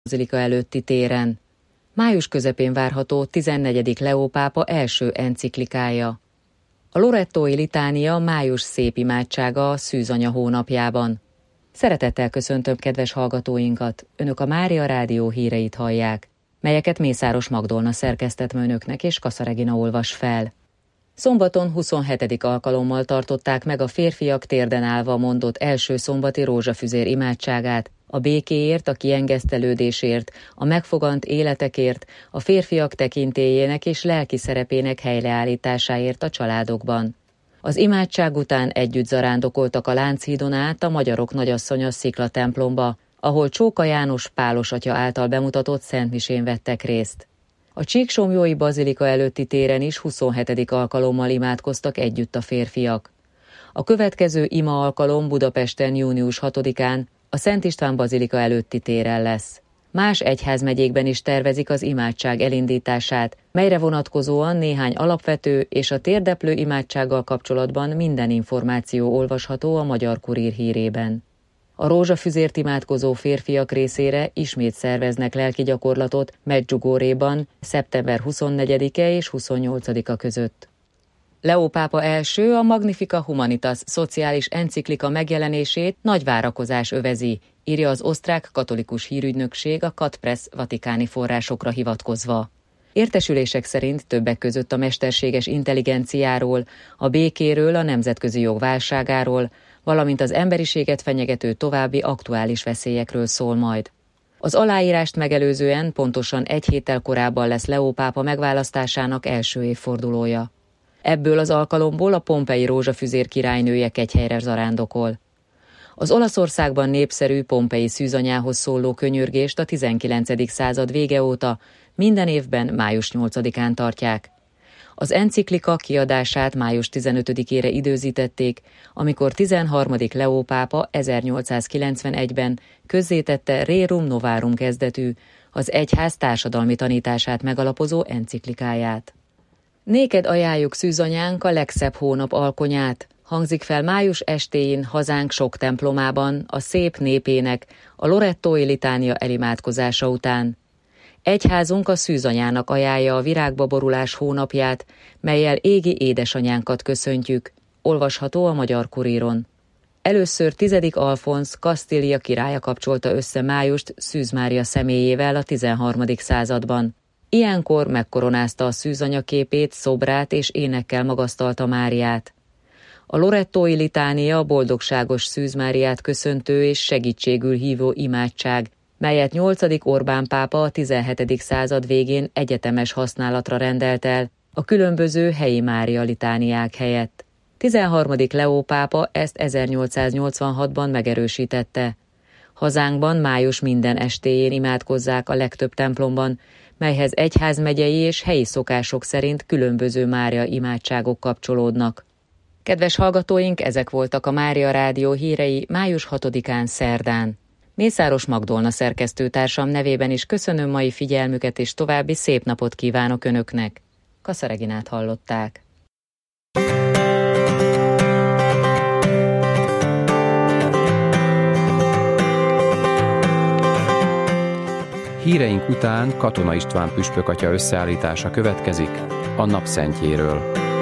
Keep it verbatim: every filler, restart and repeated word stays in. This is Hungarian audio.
bazilika előtti téren. Május közepén várható tizennegyedik Leó pápa első enciklikája. A Lorettói litánia május szép imádsága a Szűzanya hónapjában. Szeretettel köszöntöm kedves hallgatóinkat, önök a Mária Rádió híreit hallják, melyeket Mészáros Magdolna szerkesztett önöknek és Kassa Regina olvas fel. Szombaton huszonhetedik alkalommal tartották meg a férfiak térden állva mondott első szombati rózsafüzér imádságát, a békéért, a kiengesztelődésért, a megfogant életekért, a férfiak tekintélyének és lelki szerepének helyreállításáért a családokban. Az imádság után együtt zarándokoltak a Lánchídon át a Magyarok Nagyasszonya Szikla templomba, ahol Csóka János Pálos atya által bemutatott szentmisén vettek részt. A Csíksomlyói bazilika előtti téren is huszonhetedik alkalommal imádkoztak együtt a férfiak. A következő ima alkalom Budapesten június hatodikán a Szent István bazilika előtti téren lesz. Más egyházmegyékben is tervezik az imádság elindítását, melyre vonatkozóan néhány alapvető és a térdeplő imádsággal kapcsolatban minden információ olvasható a Magyar Kurír hírében. A rózsafüzért imádkozó férfiak részére ismét szerveznek lelki gyakorlatot Medjugorjéban szeptember huszonnegyedike és huszonnyolcadika között. Leó pápa első a Magnificat Humanitas szociális enciklika megjelenését nagy várakozás övezi, írja az osztrák katolikus hírügynökség a Katpress vatikáni forrásokra hivatkozva. Értesülések szerint többek között a mesterséges intelligenciáról, a békéről, a nemzetközi jog válságáról, valamint az emberiséget fenyegető további aktuális veszélyekről szól majd. Az aláírást megelőzően pontosan egy héttel korábban lesz Leó pápa megválasztásának első évfordulója. Ebből az alkalomból a pompei rózsafüzér királynője kegyhelyre zarándokol. Az Olaszországban népszerű pompei szűzanyához szóló könyörgést a tizenkilencedik század vége óta minden évben május nyolcadikán tartják. Az enciklika kiadását május tizenötödikére időzítették, amikor tizenharmadik Leó pápa ezernyolcszázkilencvenegyben közzétette Rerum Novarum kezdetű, az egyház társadalmi tanítását megalapozó enciklikáját. Néked ajánljuk szűzanyánk a legszebb hónap alkonyát, hangzik fel május estéjén hazánk sok templomában a szép népének a Lorettói litánia elimádkozása után. Egyházunk a szűzanyának ajánlja a virágba borulás hónapját, mellyel égi édesanyánkat köszöntjük, olvasható a Magyar Kuríron. Először tizedik Alfonz Kasztília királya kapcsolta össze májust Szűz Mária személyével a tizenharmadik században. Ilyenkor megkoronázta a szűzanya képét, szobrát és énekkel magasztalta Máriát. A Lorettói litánia a boldogságos Szűz Máriát köszöntő és segítségül hívó imádság, melyet nyolcadik Orbán pápa a tizenhetedik század végén egyetemes használatra rendelt el a különböző helyi Mária litániák helyett. tizenharmadik Leó pápa ezt ezernyolcszáznyolcvanhatban megerősítette. Hazánkban május minden estéjén imádkozzák a legtöbb templomban, melyhez egyházmegyei és helyi szokások szerint különböző Mária imádságok kapcsolódnak. Kedves hallgatóink, ezek voltak a Mária Rádió hírei május hatodikán szerdán. Mészáros Magdolna szerkesztőtársam nevében is köszönöm mai figyelmüket, és további szép napot kívánok önöknek. Kassa Reginát hallották. Híreink után Katona István püspök atya összeállítása következik a napszentjéről.